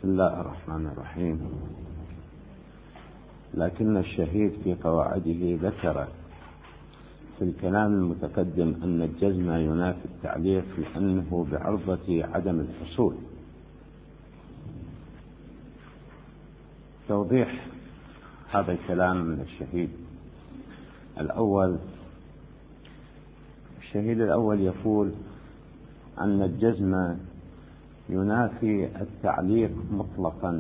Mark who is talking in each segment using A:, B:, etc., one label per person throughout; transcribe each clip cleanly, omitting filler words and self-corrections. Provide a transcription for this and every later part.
A: بسم الله الرحمن الرحيم. لكن الشهيد في قواعده ذكر في الكلام المتقدم أن الجزم ينافي التعليق لأنه بعرضة عدم الحصول. توضيح هذا الكلام من الشهيد الأول. الشهيد الأول يقول أن الجزم ينافي التعليق مطلقا،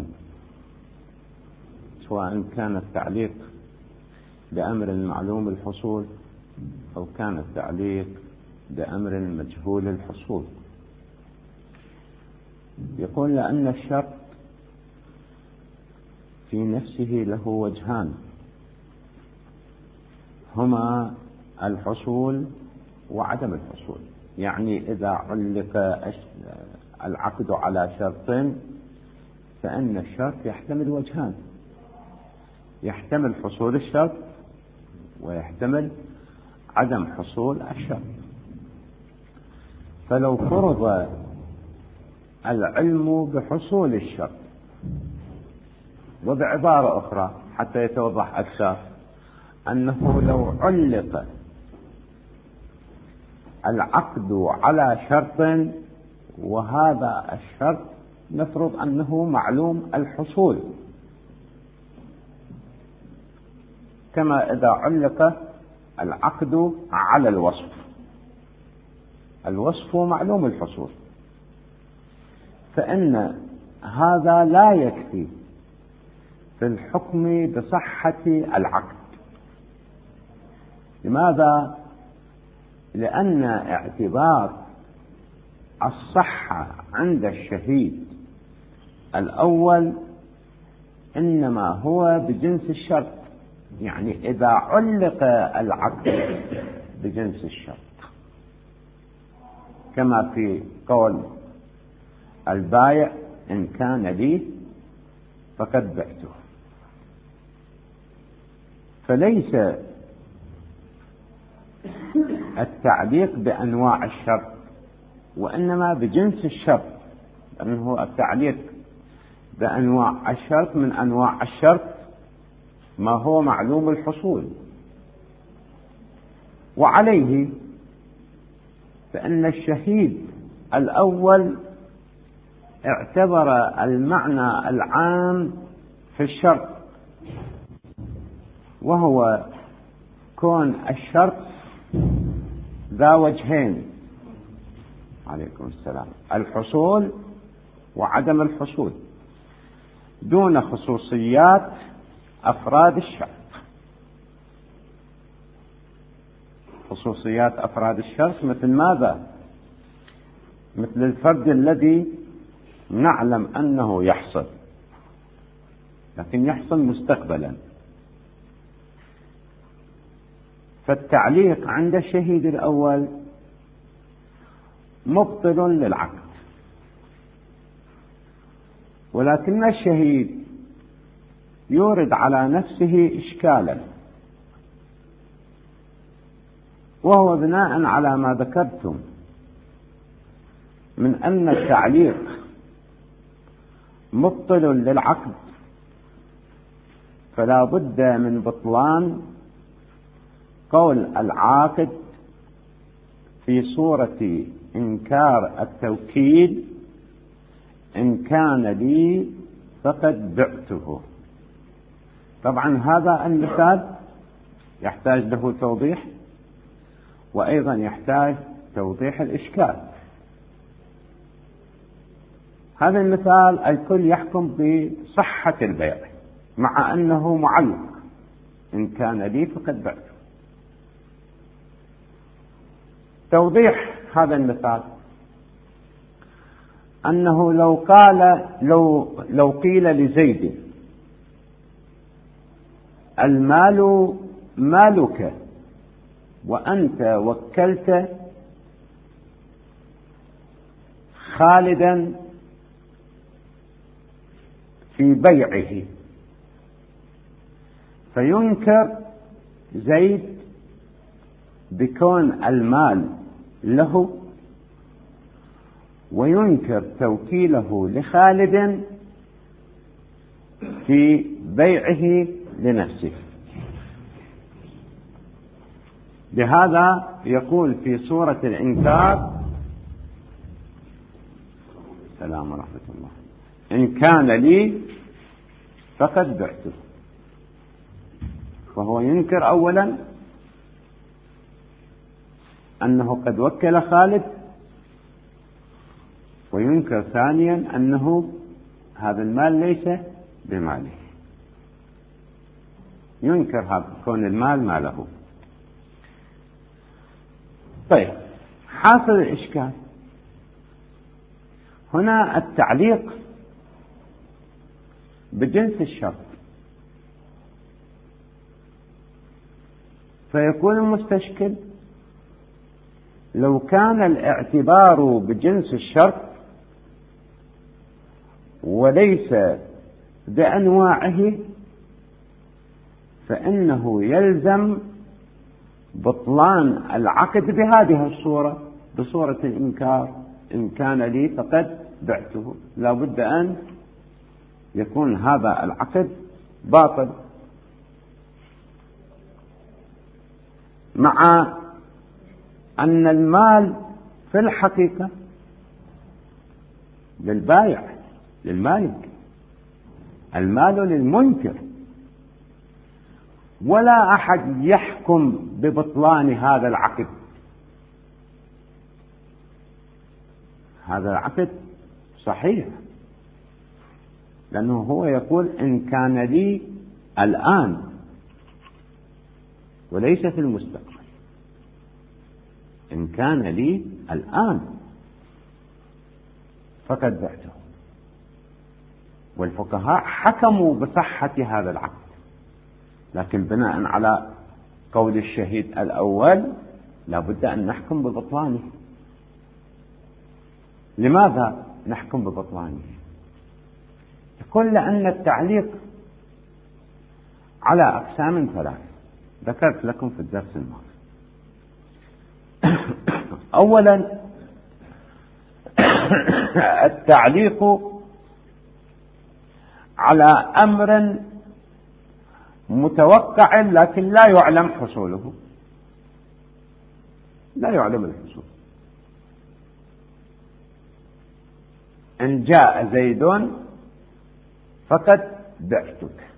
A: سواء كان التعليق بأمر معلوم الحصول أو كان التعليق بأمر مجهول الحصول. يقول لأن الشرط في نفسه له وجهان، هما الحصول وعدم الحصول. يعني إذا علق العقد على شرط فإن الشرط يحتمل وجهان، يحتمل حصول الشرط ويحتمل عدم حصول الشرط. فلو فرض العلم بحصول الشرط، وبعبارة أخرى حتى يتوضح أكثر، أنه لو علق العقد على شرط وهذا الشرط نفرض أنه معلوم الحصول، كما إذا علق العقد على الوصف، الوصف معلوم الحصول، فإن هذا لا يكفي في الحكم بصحة العقد. لماذا؟ لأن اعتبار الصحة عند الشهيد الأول إنما هو بجنس الشرط، يعني إذا علق العقد بجنس الشرط، كما في قول البائع إن كان لي فقد بعته. فليس التعليق بأنواع الشرط وإنما بجنس الشرط، لأنه التعليق بأنواع الشرط من أنواع الشرط ما هو معلوم الحصول. وعليه فإن الشهيد الأول اعتبر المعنى العام في الشرط، وهو كون الشرط ذا وجهين، عليكم السلام، الحصول وعدم الحصول، دون خصوصيات أفراد الشرط. خصوصيات أفراد الشرط مثل ماذا؟ مثل الفرد الذي نعلم أنه يحصل، لكن يحصل مستقبلا. فالتعليق عند الشهيد الأول مبطل للعقد، ولكن الشهيد يورد على نفسه إشكالا، وهو بناء على ما ذكرتم من أن التعليق مبطل للعقد، فلا بد من بطلان قول العاقد في صورة إنكار التوكيد إن كان لي فقد بعته. طبعا هذا المثال يحتاج له توضيح، وأيضا يحتاج توضيح الإشكال. هذا المثال الكل يحكم بصحة البيع مع أنه معلق إن كان لي فقد بعته. توضيح هذا المثال أنه لو قيل لزيد المال مالك وأنت وكلت خالدا في بيعه، فينكر زيد بكون المال له، وينكر توكيله لخالد في بيعه لنفسه. بهذا يقول في سورة الإنكار: السلام ورحمة الله، إن كان لي فقد بعته. فهو ينكر أولا أنه قد وكل خالد، وينكر ثانيا أنه هذا المال ليس بماله، ينكر هذا كون المال ماله. طيب، حاصل الإشكال هنا التعليق بجنس الشرط، فيكون المستشكل لو كان الاعتبار بجنس الشرط وليس بأنواعه فإنه يلزم بطلان العقد بهذه الصورة، بصورة الإنكار: إن كان لي فقد بعته. لا بد أن يكون هذا العقد باطل، مع أن المال في الحقيقة للبائع للمالك، المال للمنكر، ولا أحد يحكم ببطلان هذا العقد. هذا العقد صحيح، لأنه هو يقول: إن كان لي الآن، وليس في المستقبل. إن كان لي الآن فقد بعته. والفقهاء حكموا بصحة هذا العقد، لكن بناء على قول الشهيد الأول لا بد أن نحكم ببطلانه. لماذا نحكم ببطلانه؟ يقول: لأن التعليق على أقسام ثلاث ذكرت لكم في الدرس الماضي. أولا، التعليق على أمر متوقع لكن لا يعلم حصوله، لا يعلم الحصول. إن جاء زيد فقد بعتك.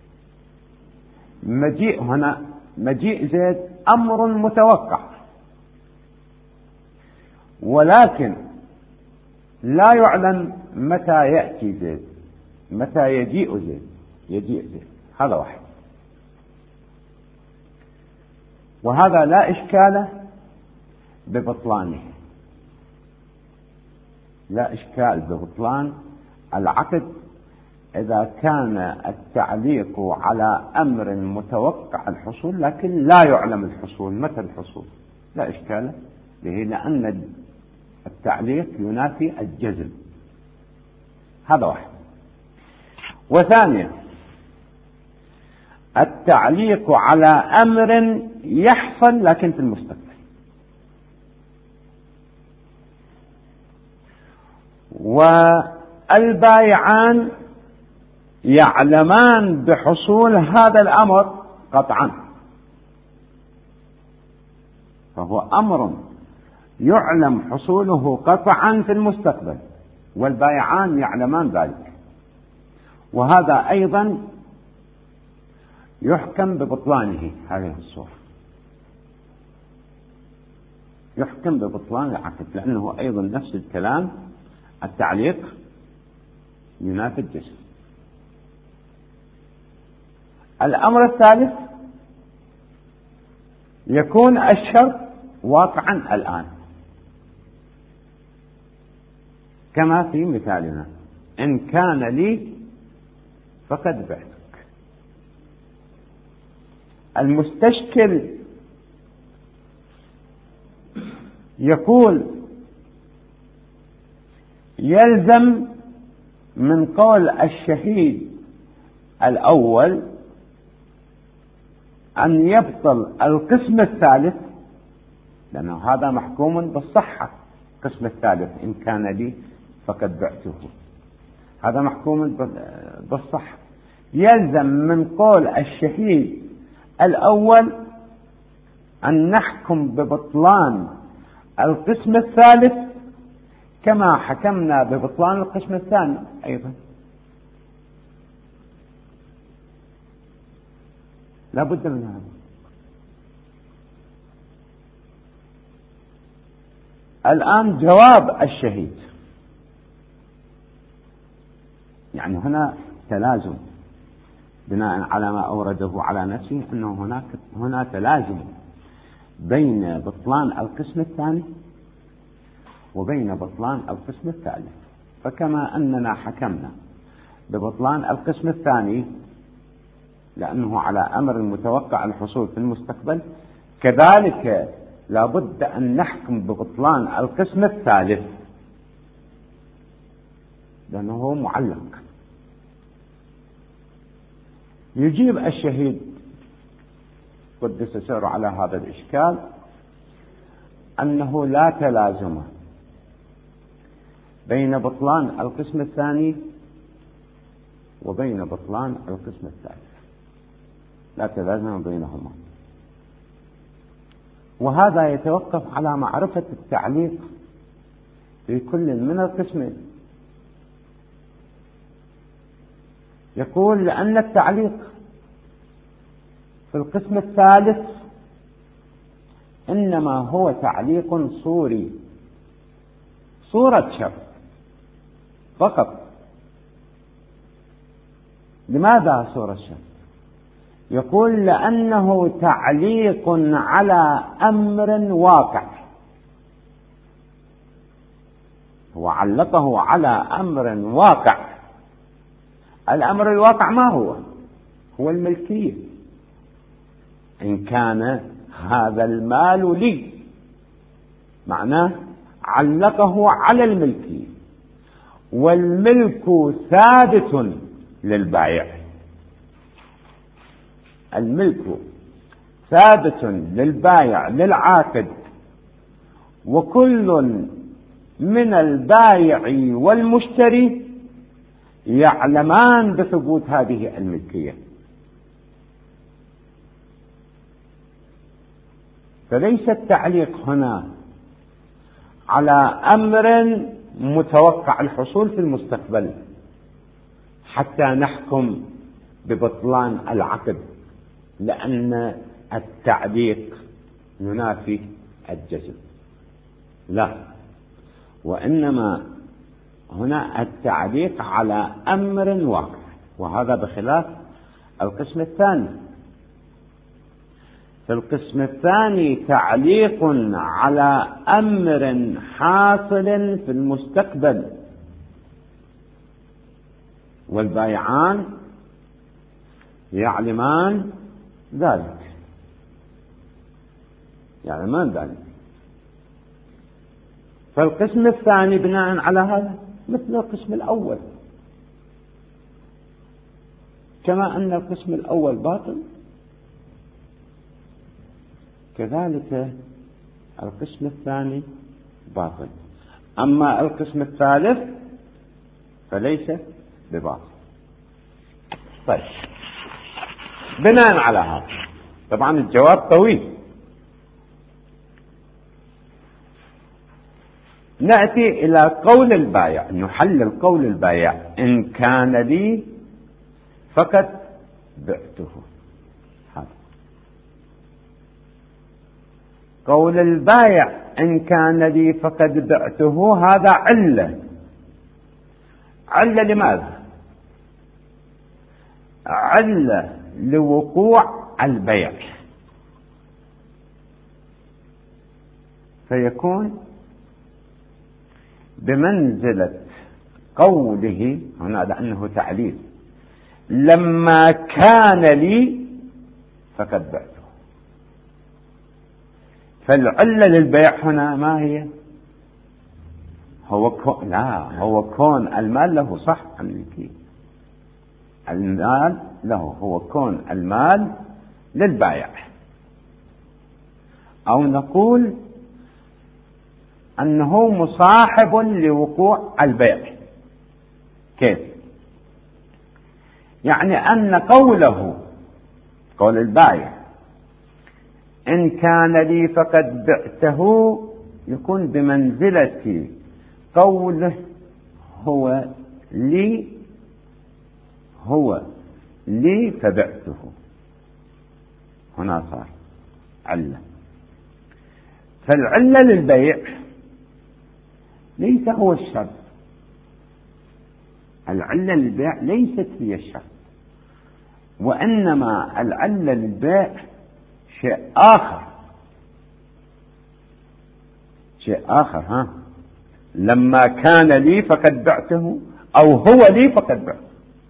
A: مجيء زيد أمر متوقع، ولكن لا يعلم متى يأتي زيد، متى يجيء زيد. هذا واحد. وهذا لا إشكال ببطلانه، لا إشكال ببطلان العقد إذا كان التعليق على أمر متوقع الحصول لكن لا يعلم الحصول، متى الحصول، لا إشكال به، لأن التعليق ينافي الجزم. هذا واحد. وثانيا، التعليق على أمر يحصل لكن في المستقبل. والبائعان يعلمان بحصول هذا الأمر قطعا، فهو أمر يعلم حصوله قطعا في المستقبل، والبائعان يعلمان ذلك. وهذا أيضا يحكم ببطلانه، هذه الصورة يحكم ببطلان العقد، لأنه أيضا نفس الكلام، التعليق ينافي الجزم. الأمر الثالث، يكون الشرط واقعا الآن، كما في مثالنا: إن كان لي فقد بعتك. المستشكل يقول: يلزم من قول الشهيد الأول أن يبطل القسم الثالث، لأنه هذا محكوم بالصحة. القسم الثالث: إن كان لي فقد بعته، هذا محكوم بالصحة. يلزم من قول الشهيد الأول أن نحكم ببطلان القسم الثالث كما حكمنا ببطلان القسم الثاني أيضا. لا بد من هذا. الآن جواب الشهيد، يعني هنا تلازم بناء على ما أورده على نفسه، أنه هنا تلازم بين بطلان القسم الثاني وبين بطلان القسم الثالث. فكما أننا حكمنا ببطلان القسم الثاني لأنه على أمر متوقع الحصول في المستقبل، كذلك لا بد أن نحكم ببطلان القسم الثالث لأنه معلق. يجيب الشهيد قدس سره على هذا الإشكال أنه لا تلازم بين بطلان القسم الثاني وبين بطلان القسم الثالث، لا تلازم بينهما، وهذا يتوقف على معرفة التعليق في كل من القسمين. يقول لأن التعليق في القسم الثالث إنما هو تعليق صوري، صورة شرط فقط. لماذا صورة شرط؟ يقول لأنه تعليق على أمر واقع، هو علقه على أمر واقع. الأمر الواقع ما هو؟ هو الملكية. إن كان هذا المال لي، معناه علقه على الملكية، والملك ثابت للبائع، الملك ثابت للبائع للعاقد، وكل من البائع والمشتري يعلمان بثبوت هذه الملكية. فليس التعليق هنا على أمر متوقع الحصول في المستقبل حتى نحكم ببطلان العقد، لأن التعليق ينافي الجزم، لا، وإنما هنا التعليق على أمر واقع، وهذا بخلاف القسم الثاني. في القسم الثاني تعليق على أمر حاصل في المستقبل، والبائعان يعلمان ذلك، فالقسم الثاني بناء على هذا مثل القسم الأول، كما أن القسم الأول باطل كذلك القسم الثاني باطل. أما القسم الثالث فليس بباطل. طيب، بناء على هذا طبعا الجواب طويل. نأتي إلى قول البائع، نحلل قول البائع: إن كان لي فقد بعته. هذا قول البائع: إن كان لي فقد بعته، هذا علة لماذا؟ علة لوقوع البيع، فيكون بمنزلة قوله هنا، لأنه تعليل: لما كان لي فقد بعته. فالعلة للبيع هنا ما هي؟ هو كون المال له، صح، الملكية، المال له، هو كون المال للبائع. أو نقول أنه مصاحب لوقوع البيع. كيف؟ يعني أن قوله، قول البائع إن كان لي فقد بعته، يكون بمنزلة قوله هو لي فبعته. هنا صار علة. فالعلة للبيع ليس هو الشرط، العلة للبيع ليست هي الشرط، وإنما العلة للبيع شيء آخر، شيء آخر. لما كان لي فقد بعته، أو هو لي فقد بعته،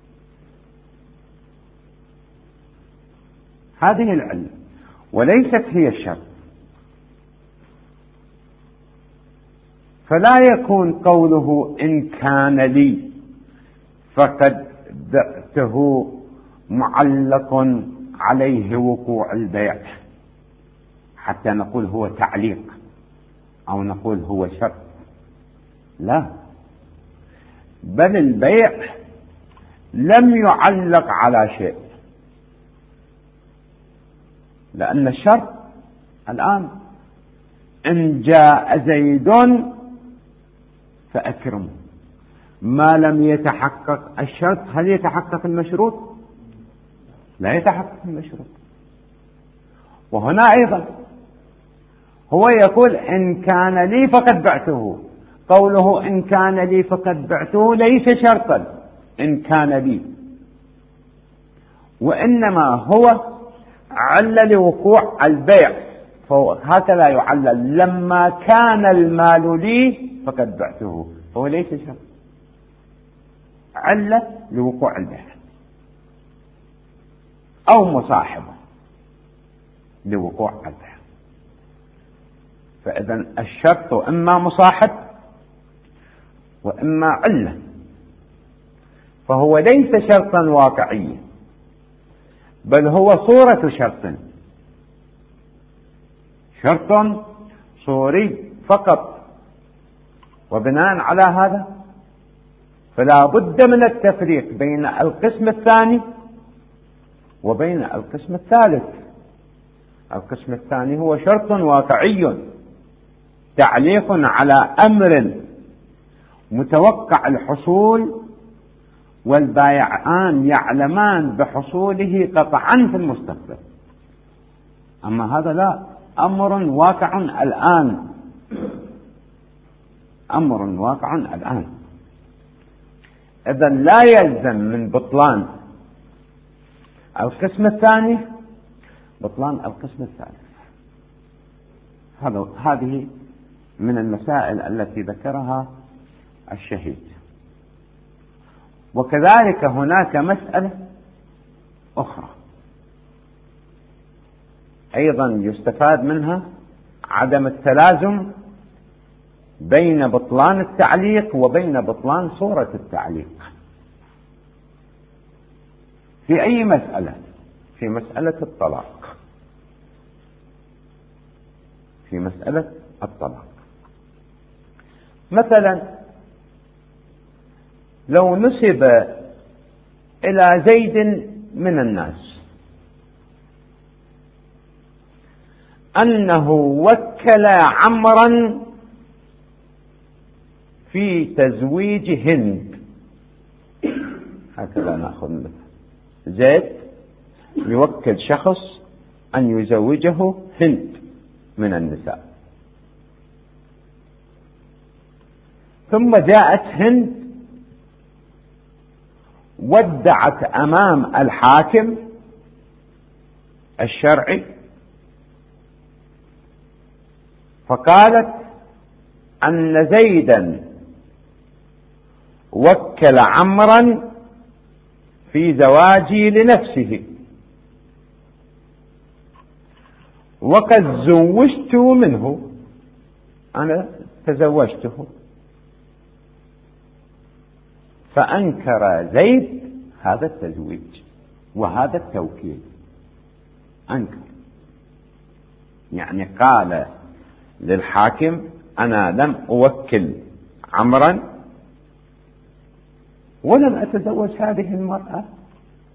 A: هذه العلة وليست هي الشرط. فلا يكون قوله إن كان لي فقد بعته معلق عليه وقوع البيع حتى نقول هو تعليق أو نقول هو شرط، لا، بل البيع لم يعلق على شيء، لأن الشرط الآن إن جاء زيد فأكرمه، ما لم يتحقق الشرط هل يتحقق المشروط؟ لا يتحقق المشروط. وهنا أيضا هو يقول إن كان لي فقد بعته، قوله إن كان لي فقد بعته ليس شرطا إن كان لي، وإنما هو علل لوقوع البيع، فهكذا يعلل لما كان المال لي فقد بعته، فهو ليس شرط، علة لوقوع البيع، أو مصاحبة لوقوع البيع. فإذا الشرط إما مصاحب وإما علة، فهو ليس شرطا واقعيا، بل هو صورة شرط، شرط صوري فقط. وبناء على هذا فلا بد من التفريق بين القسم الثاني وبين القسم الثالث. القسم الثاني هو شرط واقعي تعليق على أمر متوقع الحصول، والبائعان يعلمان بحصوله قطعا في المستقبل. أما هذا لا، أمر واقع الآن، أمر واقع الآن. إذن لا يلزم من بطلان القسم الثاني بطلان القسم الثالث. هذه من المسائل التي ذكرها الشهيد. وكذلك هناك مسألة أخرى أيضا يستفاد منها عدم التلازم بين بطلان التعليق وبين بطلان صورة التعليق. في أي مسألة؟ في مسألة الطلاق. في مسألة الطلاق مثلا لو نسب إلى زيد من الناس أنه وكل عمرا في تزويج هند، هكذا نأخذ مثل زيد يوكل شخص أن يزوجه هند من النساء، ثم جاءت هند ودعت أمام الحاكم الشرعي فقالت أن زيدا وكل عمرا في زواجي لنفسه، وقد زوجت منه، أنا تزوجته. فأنكر زيد هذا التزويج وهذا التوكيل، أنكر، يعني قال للحاكم أنا لم أوكل عمرا ولم أتزوج هذه المرأة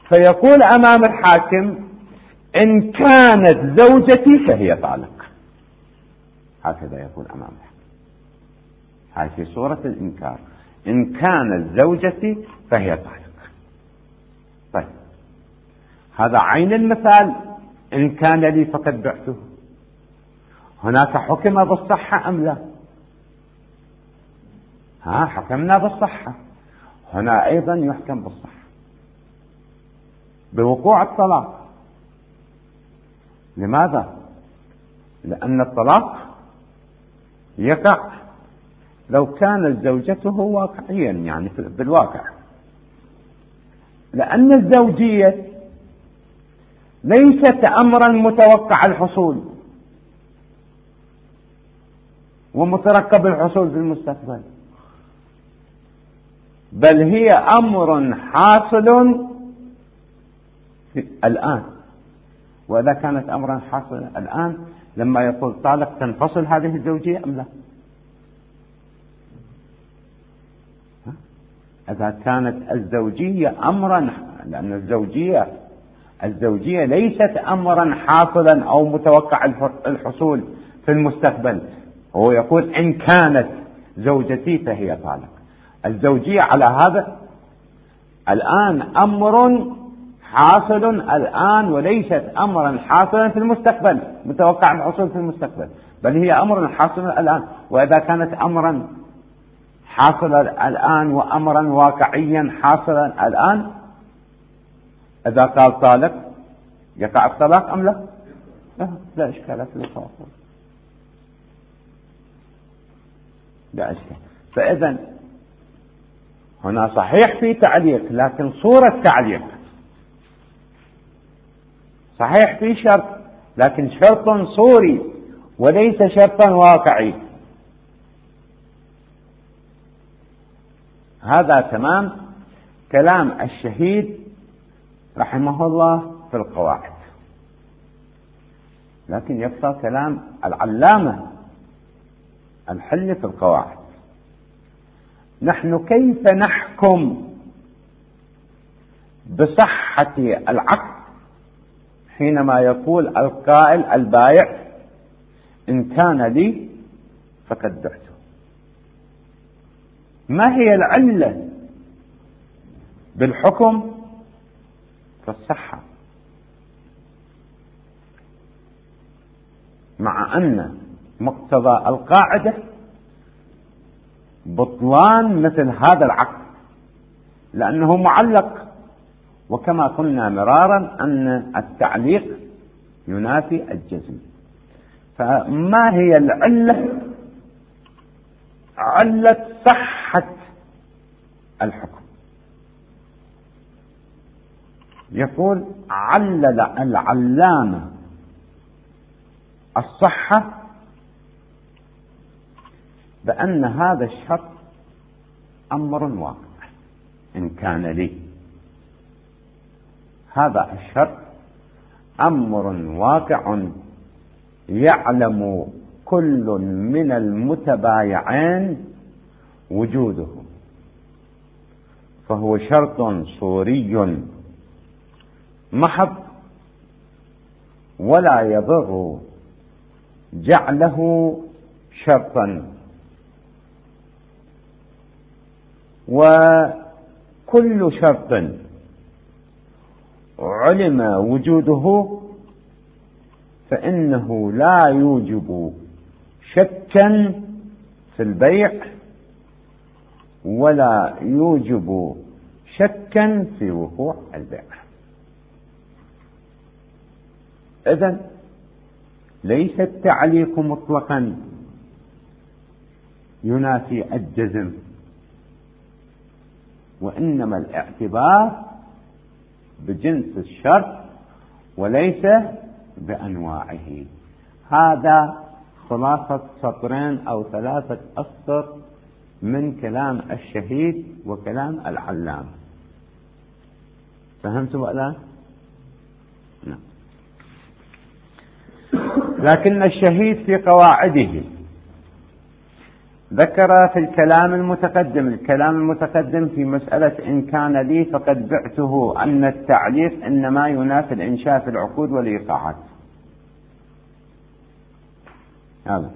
A: فيقول أمام الحاكم إن كانت زوجتي فهي طالق. هكذا يقول أمام الحاكم، هذه في صورة الإنكار، إن كانت زوجتي فهي طالق. طيب هذا عين المثال، إن كان لي فقد بعته. هناك حكم بالصحة أم لا؟ حكمنا بالصحة، هنا أيضا يحكم بالصحة بوقوع الطلاق. لماذا؟ لأن الطلاق يقع لو كانت زوجته واقعيا، يعني بالواقع، لأن الزوجية ليست أمرا متوقع الحصول ومترقب الحصول في المستقبل، بل هي أمر حاصل الآن. وإذا كانت أمرا حاصلا الآن، لما يقول طالق تنفصل هذه الزوجية أم لا؟ إذا كانت الزوجية أمرا، لأن الزوجية ليست أمرا حاصلا أو متوقع الحصول في المستقبل. هو يقول إن كانت زوجتي فهي طالق. الزوجية على هذا الآن أمر حاصل الآن، وليست أمرا حاصلا في المستقبل متوقع الحصول في المستقبل، بل هي أمر حاصل الآن. وإذا كانت أمرا حاصلا الآن وأمرا واقعيا حاصلا الآن، إذا قال طالق يقع الطلاق أم لا؟ لا إشكال في التواصل، لا إشكال. فإذا هنا صحيح في تعليق، لكن صورة تعليق، صحيح في شرط لكن شرط صوري وليس شرطا واقعي. هذا تمام كلام الشهيد رحمه الله في القواعد، لكن يبقى كلام العلامة الحل في القواعد. نحن كيف نحكم بصحة العقد حينما يقول القائل البائع إن كان لي فقد بعته؟ ما هي العلة بالحكم في الصحة، مع أن مقتضى القاعدة بطلان مثل هذا العقد لأنه معلق، وكما قلنا مرارا أن التعليق ينافي الجزم. فما هي العلة، علة صحة الحكم؟ يقول علل العلامة الصحة بأن هذا الشرط أمر واقع. إن كان لي، هذا الشرط أمر واقع يعلم كل من المتبايعين وجوده، فهو شرط صوري محض، ولا يضر جعله شرطا. وكل شرط علم وجوده فإنه لا يوجب شكا في البيع ولا يوجب شكا في وقوع البيع. إذن ليس التعليق مطلقا ينافي الجزم، وإنما الاعتبار بجنس الشرط وليس بأنواعه. هذا خلاصة سطرين أو 3 أسطر من كلام الشهيد وكلام العلامة. فهمتوا الآن؟ نعم. لكن الشهيد في قواعده ذكر في الكلام المتقدم في مسألة إن كان لي فقد بعته أن التعليق إنما ينافي الإنشاء في العقود والإيقاعات. هذا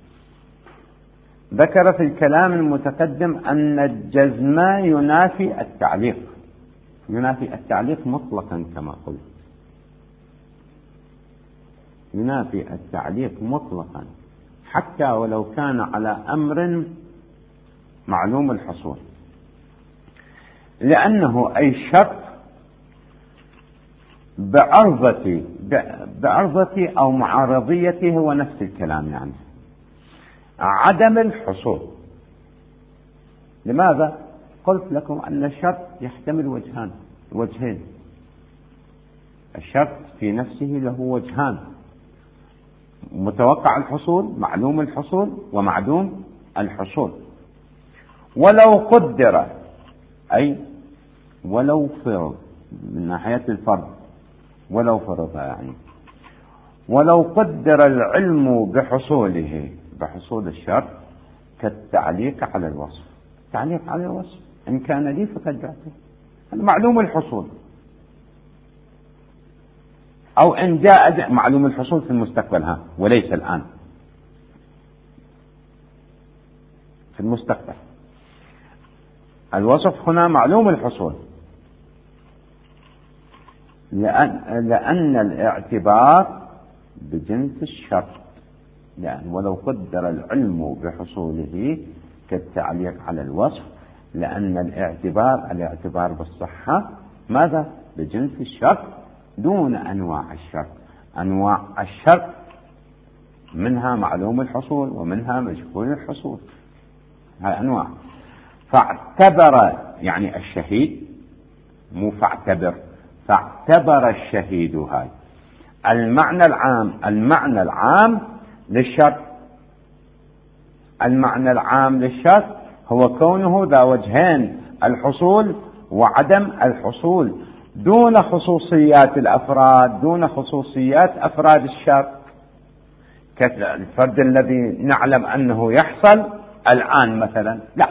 A: ذكر في الكلام المتقدم أن الجزم ينافي التعليق مطلقا، كما قلت ينافي التعليق مطلقا حتى ولو كان على أمر معلوم الحصول، لأنه أي شرط بعرضة أو معارضيته هو نفس الكلام، يعني عدم الحصول. لماذا؟ قلت لكم أن الشرط يحتمل وجهين. الشرط في نفسه له وجهان: متوقع الحصول، معلوم الحصول، ومعدوم الحصول. ولو قدر، أي ولو فرض من ناحية الفرض، ولو فرض يعني ولو قدر العلم بحصول الشرط كالتعليق على الوصف. التعليق على الوصف إن كان لي فقد بعته، معلوم الحصول، أو إن جاء معلوم الحصول في المستقبل، وليس الآن، في المستقبل. الوصف هنا معلوم الحصول، لأن الاعتبار بجنس الشرط، يعني ولو قدر العلم بحصوله كالتعليق على الوصف، لأن الاعتبار بالصحة ماذا؟ بجنس الشرط دون أنواع الشرط. أنواع الشرط منها معلوم الحصول ومنها مجهول الحصول، هاي أنواع. فاعتبر يعني الشهيد، مو فاعتبر الشهيد هاي المعنى العام للشرط. المعنى العام للشرط هو كونه ذا وجهين: الحصول وعدم الحصول، دون خصوصيات الأفراد، دون خصوصيات أفراد الشرط، كالفرد الذي نعلم أنه يحصل الآن مثلا، لا.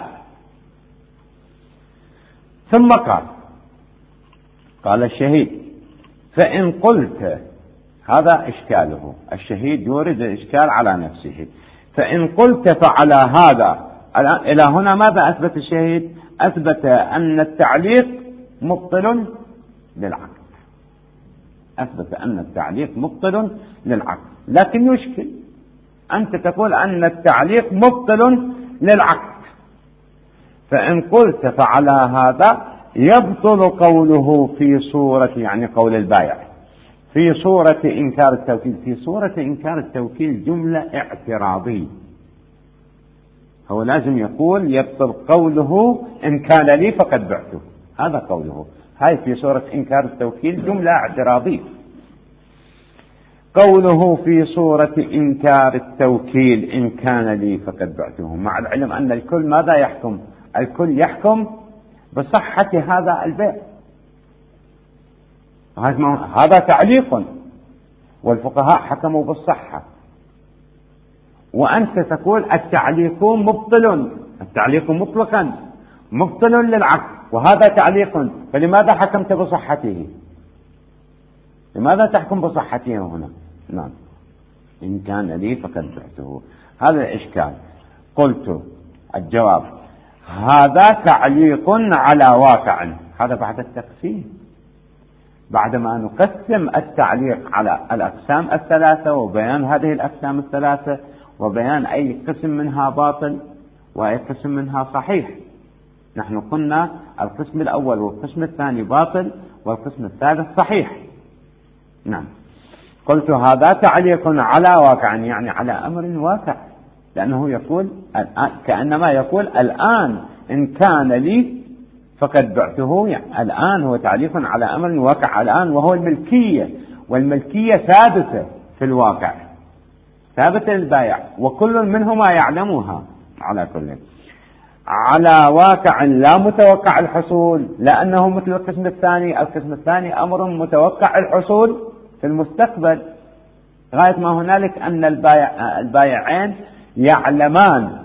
A: ثم قال الشهيد: فإن قلت، هذا إشكاله، الشهيد يورد الإشكال على نفسه. فإن قلت فعلى هذا، إلى هنا ماذا أثبت الشهيد؟ أثبت أن التعليق مبطل للعقد. لكن يشكل، أنت تقول أن التعليق مبطل للعقد. فإن قلت فعلى هذا يبطل قوله في صورة، يعني قول البائع، في صورة إنكار التوكيل. في صورة إنكار التوكيل جملة اعتراضية، هو لازم يقول يبطل قوله إن كان لي فقد بعته، هذا قوله. هاي في صورة إنكار التوكيل جملة اعتراضية. قوله في صورة إنكار التوكيل إن كان لي فقد بعته، مع العلم أن الكل ماذا يحكم؟ الكل يحكم بصحة هذا البيع، هذا تعليق، والفقهاء حكموا بالصحة، وأنت تقول التعليق مطلقا مبطل للعقد، وهذا تعليق، فلماذا حكمت بصحته؟ لماذا تحكم بصحته هنا؟ نعم، إن كان لي فقد بعته، هذا الإشكال. قلت الجواب: هذا تعليق على واقع. هذا بعد التقسيم، بعدما نقسم التعليق على الأقسام الثلاثة وبيان هذه الأقسام الثلاثة وبيان أي قسم منها باطل وأي قسم منها صحيح. نحن قلنا القسم الأول والقسم الثاني باطل والقسم الثالث صحيح. نعم، قلت هذا تعليق على واقع، يعني على أمر واقع، لأنه يقول كأنما يقول الآن إن كان لي فقد بعته، يعني الآن هو تعليق على أمر واقع الآن، وهو الملكية، والملكية ثابتة في الواقع، ثابتة للبائع، وكل منهما يعلمها على كل، على واقع لا متوقع الحصول، لأنه مثل القسم الثاني أمر متوقع الحصول في المستقبل، غاية ما هنالك أن البائعين يعلمان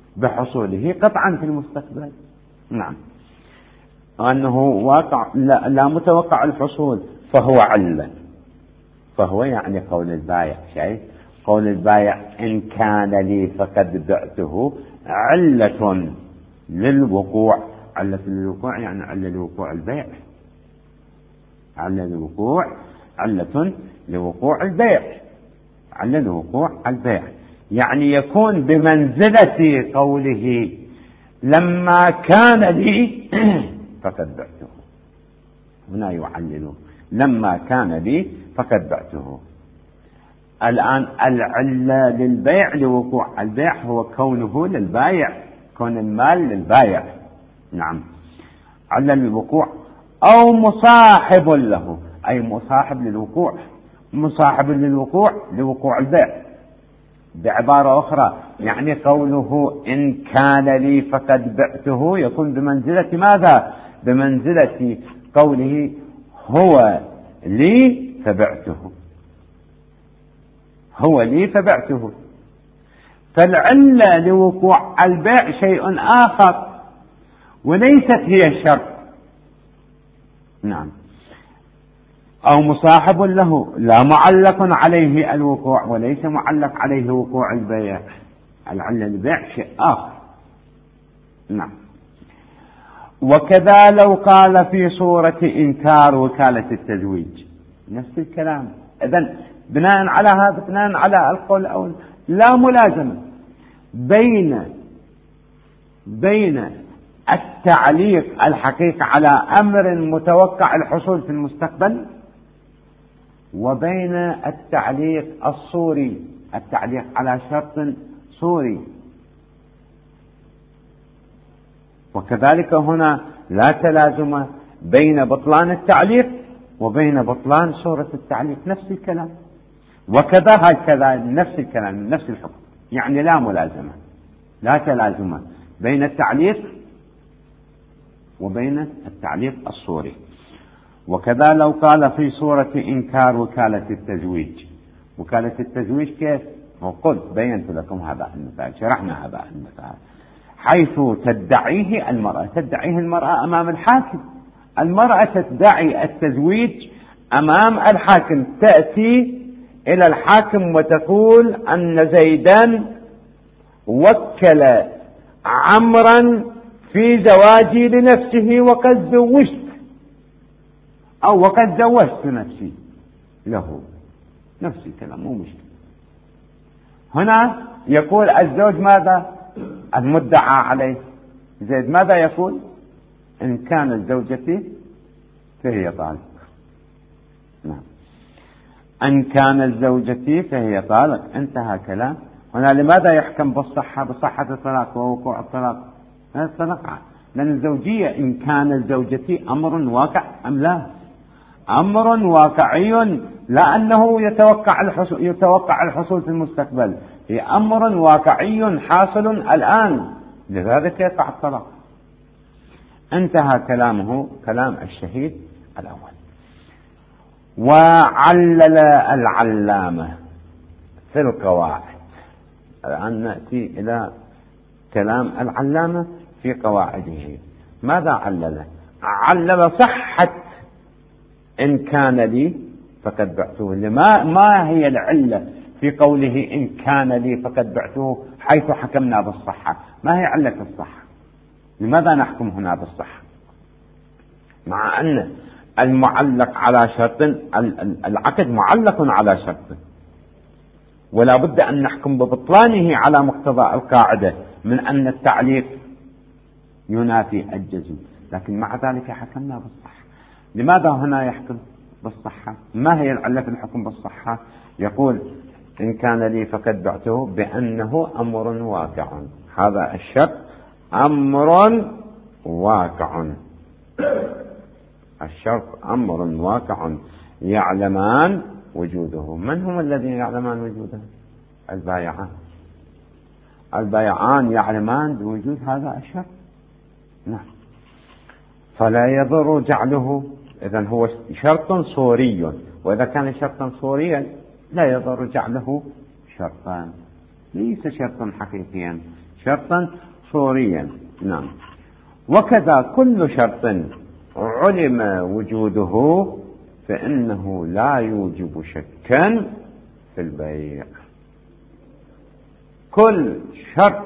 A: بحصوله قطعا في المستقبل. نعم، وأنه واقع لا متوقع الحصول فهو علة. فهو يعني قول البايع شيء، قول البايع إن كان لي فقد بعته علة للوقوع. علة للوقوع يعني علة لوقوع البيع، علة لوقوع، علة لوقوع البيع، علة لوقوع البيع، يعني يكون بمنزلة قوله لما كان لي فقد بعته. هنا يعلل لما كان لي فقد بعته. الآن العلة للبيع لوقوع البيع هو كونه للبايع، كون المال للبايع. نعم، علة للوقوع أو مصاحب له، أي مصاحب للوقوع، مصاحب للوقوع لوقوع البيع. بعبارة أخرى يعني قوله إن كان لي فقد بعته يكون بمنزلة ماذا؟ بمنزلة قوله هو لي فبعته، هو لي فبعته. فالعلة لوقوع البيع شيء آخر وليست هي الشرط. نعم، أو مصاحب له لا معلق عليه الوقوع وليس معلق عليه وقوع البيع. العلة للبيع شيء آخر. نعم، وكذا لو قال في صورة إنكار وكالة التزويج نفس الكلام. إذن بناء على هذا، بناء على القول الأول لا ملازمة بين التعليق الحقيقي على أمر متوقع الحصول في المستقبل وبين التعليق الصوري، التعليق على شرط صوري. وكذلك هنا لا تلازم بين بطلان التعليق وبين بطلان صورة التعليق، نفس الكلام. وكذا هكذا نفس الكلام، نفس الحكم، يعني لا ملازمة، لا تلازم بين التعليق وبين التعليق الصوري. وكذا لو قال في صورة إنكار وكالة التزويج. وكالة التزويج كيف؟ وقلت بينت لكم هذا المثال، شرحنا هذا المثال، حيث تدعيه المرأة، تدعيه المرأة أمام الحاكم. المرأة تدعي التزويج أمام الحاكم، تأتي إلى الحاكم وتقول أن زيدان وكل عمرا في زواجي لنفسه وقد زوجت، أو وقد زوجت نفسي له، نفس الكلام، مو مشكلة. هنا يقول الزوج ماذا؟ المدعى عليه زيد ماذا يقول؟ إن كانت زوجتي فهي طالق. نعم، إن كانت زوجتي فهي طالق، انتهى كلام. هنا لماذا يحكم بالصحة، بصحة الطلاق ووقوع الطلاق؟ هذا الطلاق لأن الزوجية إن كانت زوجتي أمر واقع أم لا؟ أمر واقعي، لا أنه يتوقع الحصول في المستقبل، هي أمر واقعي حاصل الآن، لذلك يقع الطلاق. انتهى كلامه، كلام الشهيد الأول. وعلل العلامة في القواعد. الآن نأتي إلى كلام العلامة في قواعده. ماذا علل؟ علل صحة إن كان لي فقد بعته. ما هي العلة في قوله إن كان لي فقد بعته حيث حكمنا بالصحة؟ ما هي علة الصحة؟ لماذا نحكم هنا بالصحة مع أن المعلق على شرط، العقد معلق على شرط، ولا بد أن نحكم ببطلانه على مقتضى القاعدة من أن التعليق ينافي الجزم، لكن مع ذلك حكمنا بالصحة. لماذا هنا يحكم بالصحة؟ ما هي العلة في الحكم بالصحة؟ يقول إن كان لي فقد بعته بأنه أمر واقع، هذا الشرط أمر واقع، الشرط أمر واقع يعلمان وجوده. من هم الذين يعلمان وجوده؟ البايعان. البايعان يعلمان بوجود هذا الشرط. نعم، فلا يضر جعله. إذن هو شرط صوري، وإذا كان شرطا صوريا لا يضر جعله شرطا، ليس شرطا حقيقيا، شرطا فوريا. نعم. وكذا كل شرط علم وجوده فإنه لا يوجب شكا في البيع. كل شرط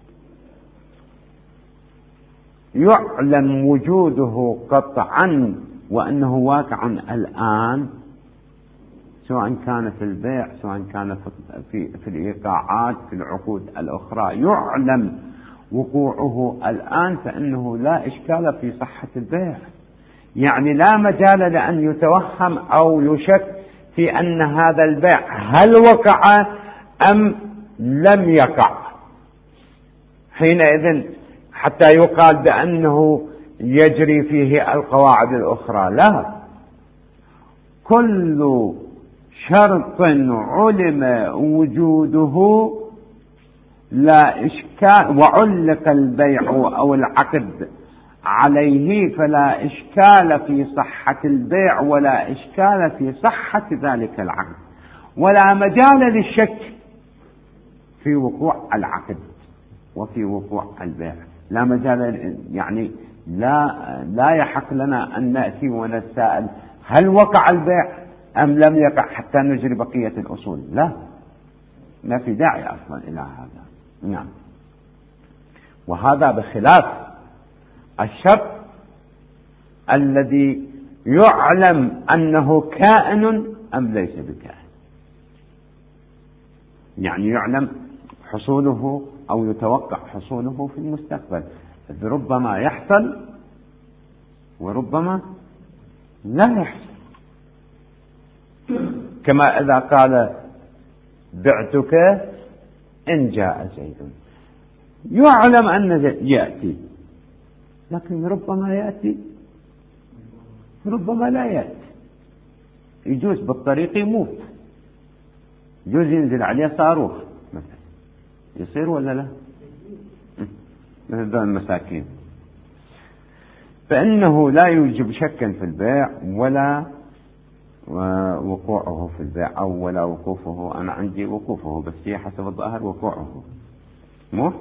A: يعلم وجوده قطعا وأنه واقع الآن، سواء كان في البيع سواء كان في الإيقاعات في العقود الأخرى، يعلم وقوعه الآن، فإنه لا إشكال في صحة البيع. يعني لا مجال لأن يتوهم أو يشك في أن هذا البيع هل وقع أم لم يقع، حينئذ حتى يقال بأنه يجري فيه القواعد الأخرى. لا، كل شرط علم وجوده لا إشكال وعلق البيع أو العقد عليه فلا إشكال في صحة البيع ولا إشكال في صحة ذلك العقد، ولا مجال للشك في وقوع العقد وفي وقوع البيع. لا مجال، يعني لا يحق لنا أن نأتي ونسأل هل وقع البيع أم لم يقع حتى نجري بقية الأصول. لا، ما في داعي أصلا إلى هذا. نعم. وهذا بخلاف الشرط الذي يعلم أنه كائن أم ليس بكائن، يعني يعلم حصوله أو يتوقع حصوله في المستقبل، ربما يحصل وربما لا يحصل. كما إذا قال بعتك إن جاء زيد، يعلم أن زيد يأتي، لكن ربما يأتي ربما لا يأتي. يجوز بالطريق يموت، يجوز ينزل عليه صاروخ مثلا، يصير ولا لا؟ مثل المساكين. فإنه لا يوجب شكا في البيع ولا وقوعه في البيع أو ولا وقوفه. أنا عندي وقوفه بس هي حسب الظاهر وقوعه، مو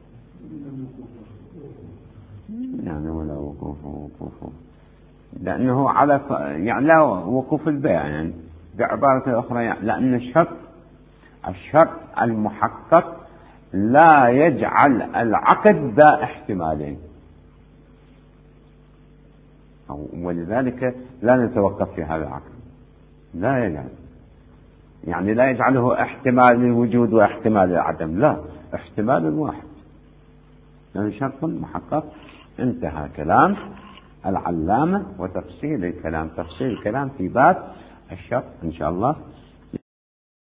A: يعني ولا وقوفه لأنه على يعني لا وقوف البيع، يعني بعبارة أخرى يعني لأن الشرط المحقق لا يجعل العقد ذا احتمالين، ولذلك لا نتوقف في هذا العقد. لا يجعل، يعني لا يجعله احتمال الوجود واحتمال العدم، لا، احتمال واحد، لأن شرط محقق. انتهى كلام العلامة وتفصيل الكلام، تفصيل الكلام في باب الشرط إن شاء الله